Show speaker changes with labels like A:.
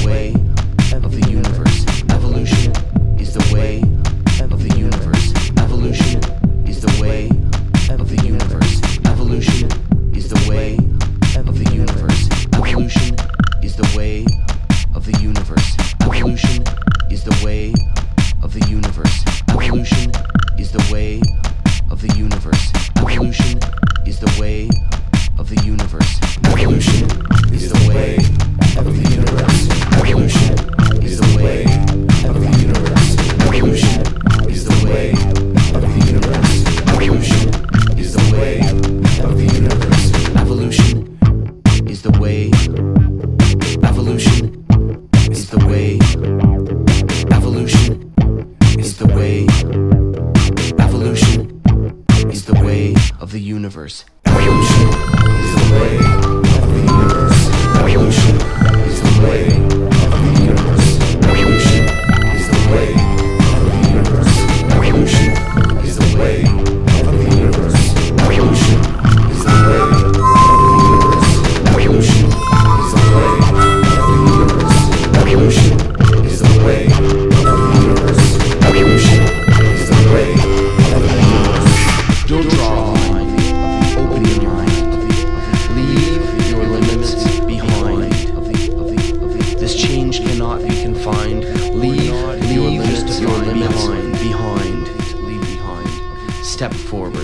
A: way of the universe. Evolution is the way of the universe. Evolution is the way of the universe. Evolution is the way of the universe. Evolution is the way of the universe. Evolution is the way of the universe. Evolution is the way of the universe. Evolution is the way of the universe. Evolution is the way of the universe. Evolution is the way of the universe. Evolution is the way of the universe. Evolution is the way of the universe. Evolution is the way. Evolution is the way. Evolution is the way. Evolution is the way of the universe. Evolution is the way of the universe. Evolution is the way of the universe. Evolution is the way of the universe. Evolution is the way of the universe. Evolution is the way of the universe. Evolution is the way of the universe. Evolution is the way of the universe. Evolution is the way of the universe. Don't draw a line. Open your mind. Leave your limits behind. This change cannot be confined. Leave your limits behind. Leave behind. Step forward.